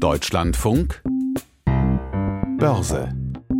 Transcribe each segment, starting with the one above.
Deutschlandfunk Börse.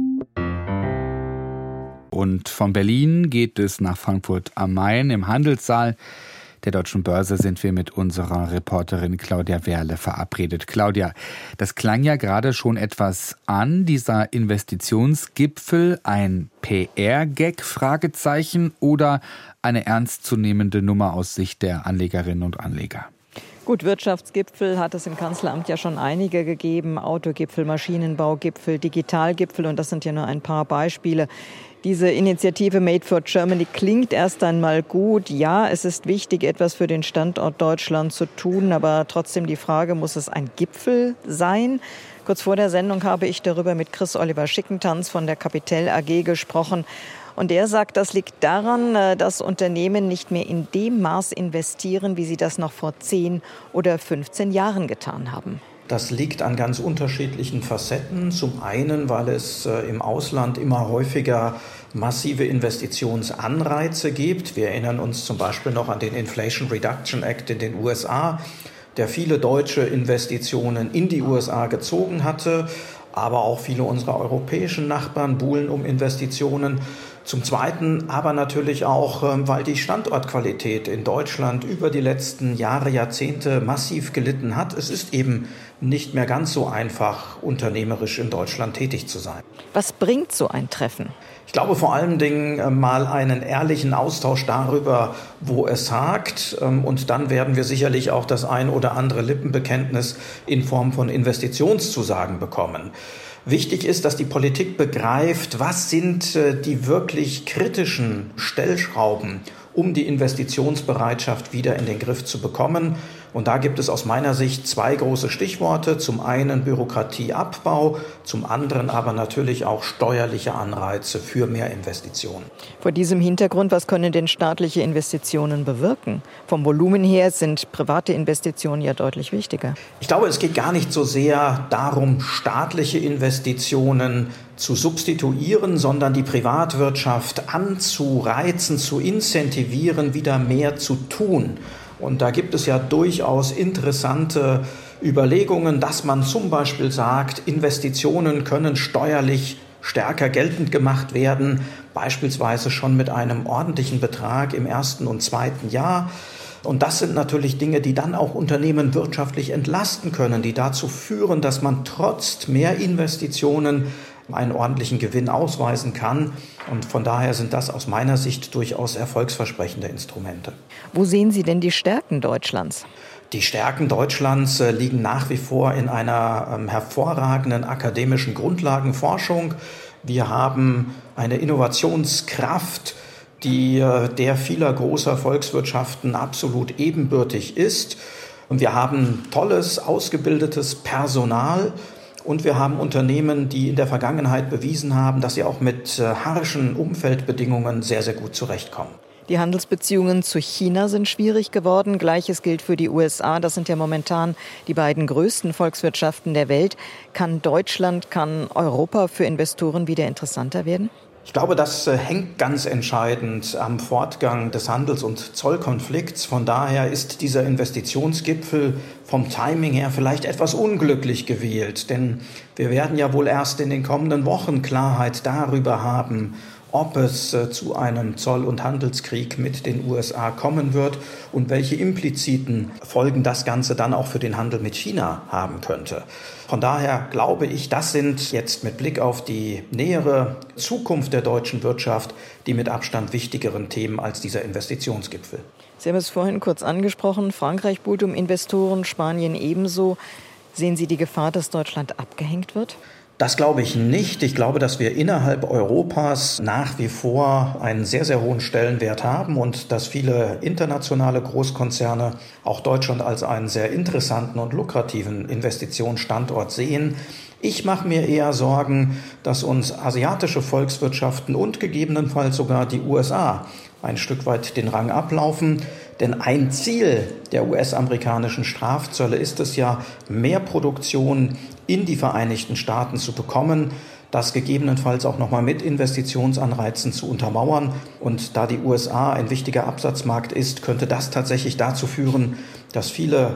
Und von Berlin geht es nach Frankfurt am Main. Im Handelssaal der Deutschen Börse sind wir mit unserer Reporterin Claudia Werle verabredet. Claudia, das klang ja gerade schon etwas an, dieser Investitionsgipfel, ein PR-Gag, Fragezeichen, oder eine ernstzunehmende Nummer aus Sicht der Anlegerinnen und Anleger? Gut, Wirtschaftsgipfel hat es im Kanzleramt ja schon einige gegeben. Autogipfel, Maschinenbaugipfel, Digitalgipfel, und das sind ja nur ein paar Beispiele. Diese Initiative Made for Germany klingt erst einmal gut. Ja, es ist wichtig, etwas für den Standort Deutschland zu tun, aber trotzdem die Frage, muss es ein Gipfel sein? Kurz vor der Sendung habe ich darüber mit Chris Oliver Schickentanz von der Capital AG gesprochen. Und er sagt, das liegt daran, dass Unternehmen nicht mehr in dem Maß investieren, wie sie das noch vor 10 oder 15 Jahren getan haben. Das liegt an ganz unterschiedlichen Facetten. Zum einen, weil es im Ausland immer häufiger massive Investitionsanreize gibt. Wir erinnern uns zum Beispiel noch an den Inflation Reduction Act in den USA, der viele deutsche Investitionen in die USA gezogen hatte. Aber auch viele unserer europäischen Nachbarn buhlen um Investitionen. Zum Zweiten aber natürlich auch, weil die Standortqualität in Deutschland über die letzten Jahre, Jahrzehnte massiv gelitten hat. Es ist eben nicht mehr ganz so einfach, unternehmerisch in Deutschland tätig zu sein. Was bringt so ein Treffen? Ich glaube vor allen Dingen mal einen ehrlichen Austausch darüber, wo es hakt. Und dann werden wir sicherlich auch das ein oder andere Lippenbekenntnis in Form von Investitionszusagen bekommen. Wichtig ist, dass die Politik begreift, was sind die wirklich kritischen Stellschrauben, um die Investitionsbereitschaft wieder in den Griff zu bekommen. Und da gibt es aus meiner Sicht 2 große Stichworte. Zum einen Bürokratieabbau, zum anderen aber natürlich auch steuerliche Anreize für mehr Investitionen. Vor diesem Hintergrund, was können denn staatliche Investitionen bewirken? Vom Volumen her sind private Investitionen ja deutlich wichtiger. Ich glaube, es geht gar nicht so sehr darum, staatliche Investitionen zu substituieren, sondern die Privatwirtschaft anzureizen, zu incentivieren, wieder mehr zu tun. Und da gibt es ja durchaus interessante Überlegungen, dass man zum Beispiel sagt, Investitionen können steuerlich stärker geltend gemacht werden, beispielsweise schon mit einem ordentlichen Betrag im 1. und 2. Jahr. Und das sind natürlich Dinge, die dann auch Unternehmen wirtschaftlich entlasten können, die dazu führen, dass man trotz mehr Investitionen einen ordentlichen Gewinn ausweisen kann. Und von daher sind das aus meiner Sicht durchaus erfolgsversprechende Instrumente. Wo sehen Sie denn die Stärken Deutschlands? Die Stärken Deutschlands liegen nach wie vor in einer hervorragenden akademischen Grundlagenforschung. Wir haben eine Innovationskraft, die der vieler großer Volkswirtschaften absolut ebenbürtig ist. Und wir haben tolles, ausgebildetes Personal. Und wir haben Unternehmen, die in der Vergangenheit bewiesen haben, dass sie auch mit harschen Umfeldbedingungen sehr, sehr gut zurechtkommen. Die Handelsbeziehungen zu China sind schwierig geworden. Gleiches gilt für die USA. Das sind ja momentan die beiden größten Volkswirtschaften der Welt. Kann Deutschland, kann Europa für Investoren wieder interessanter werden? Ich glaube, das hängt ganz entscheidend am Fortgang des Handels- und Zollkonflikts. Von daher ist dieser Investitionsgipfel vom Timing her vielleicht etwas unglücklich gewählt. Denn wir werden ja wohl erst in den kommenden Wochen Klarheit darüber haben, ob es zu einem Zoll- und Handelskrieg mit den USA kommen wird und welche impliziten Folgen das Ganze dann auch für den Handel mit China haben könnte. Von daher glaube ich, das sind jetzt mit Blick auf die nähere Zukunft der deutschen Wirtschaft die mit Abstand wichtigeren Themen als dieser Investitionsgipfel. Sie haben es vorhin kurz angesprochen, Frankreich buhlt um Investoren, Spanien ebenso. Sehen Sie die Gefahr, dass Deutschland abgehängt wird? Das glaube ich nicht. Ich glaube, dass wir innerhalb Europas nach wie vor einen sehr, sehr hohen Stellenwert haben und dass viele internationale Großkonzerne auch Deutschland als einen sehr interessanten und lukrativen Investitionsstandort sehen. Ich mache mir eher Sorgen, dass uns asiatische Volkswirtschaften und gegebenenfalls sogar die USA ein Stück weit den Rang ablaufen. Denn ein Ziel der US-amerikanischen Strafzölle ist es ja, mehr Produktion in die Vereinigten Staaten zu bekommen, das gegebenenfalls auch nochmal mit Investitionsanreizen zu untermauern. Und da die USA ein wichtiger Absatzmarkt ist, könnte das tatsächlich dazu führen, dass viele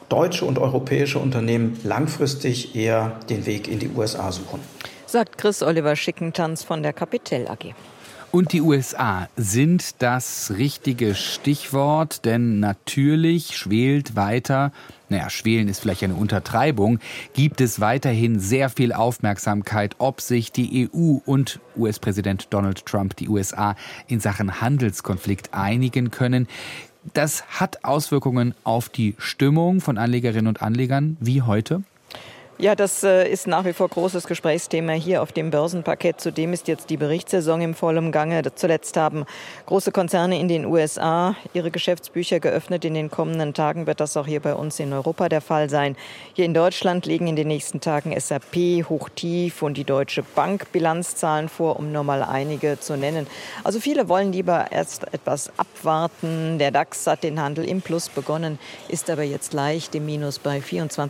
deutsche und europäische Unternehmen langfristig eher den Weg in die USA suchen. Sagt Chris Oliver Schickentanz von der Capital AG. Und die USA sind das richtige Stichwort, denn natürlich schwelt weiter, schwelen ist vielleicht eine Untertreibung, gibt es weiterhin sehr viel Aufmerksamkeit, ob sich die EU und US-Präsident Donald Trump, die USA, in Sachen Handelskonflikt einigen können. Das hat Auswirkungen auf die Stimmung von Anlegerinnen und Anlegern, wie heute. Ja, das ist nach wie vor großes Gesprächsthema hier auf dem Börsenparkett. Zudem ist jetzt die Berichtssaison im vollen Gange. Zuletzt haben große Konzerne in den USA ihre Geschäftsbücher geöffnet. In den kommenden Tagen wird das auch hier bei uns in Europa der Fall sein. Hier in Deutschland legen in den nächsten Tagen SAP, Hochtief und die Deutsche Bank Bilanzzahlen vor, um nur mal einige zu nennen. Also viele wollen lieber erst etwas abwarten. Der DAX hat den Handel im Plus begonnen, ist aber jetzt leicht im Minus bei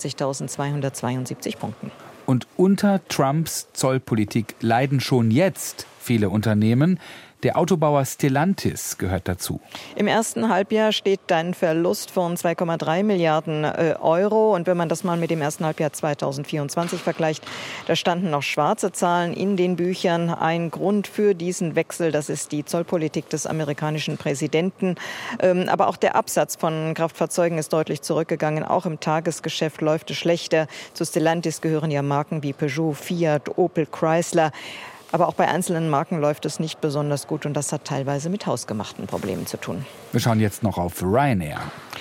24.272 Punkten. Und unter Trumps Zollpolitik leiden schon jetzt viele Unternehmen. Der Autobauer Stellantis gehört dazu. Im ersten Halbjahr steht ein Verlust von 2,3 Milliarden Euro. Und wenn man das mal mit dem ersten Halbjahr 2024 vergleicht, da standen noch schwarze Zahlen in den Büchern. Ein Grund für diesen Wechsel, das ist die Zollpolitik des amerikanischen Präsidenten. Aber auch der Absatz von Kraftfahrzeugen ist deutlich zurückgegangen. Auch im Tagesgeschäft läuft es schlechter. Zu Stellantis gehören ja Marken wie Peugeot, Fiat, Opel, Chrysler. Aber auch bei einzelnen Marken läuft es nicht besonders gut und das hat teilweise mit hausgemachten Problemen zu tun. Wir schauen jetzt noch auf Ryanair.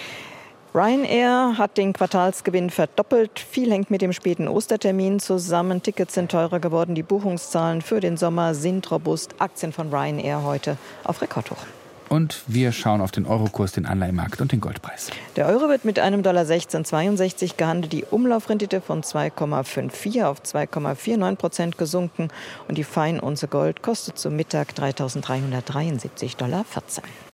Ryanair hat den Quartalsgewinn verdoppelt. Viel hängt mit dem späten Ostertermin zusammen. Tickets sind teurer geworden. Die Buchungszahlen für den Sommer sind robust. Aktien von Ryanair heute auf Rekordhoch. Und wir schauen auf den Eurokurs, den Anleihenmarkt und den Goldpreis. Der Euro wird mit einem $16,62 gehandelt. Die Umlaufrendite von 2,54 auf 2,49% gesunken. Und die Feinunze Gold kostet zum Mittag $3.373,14.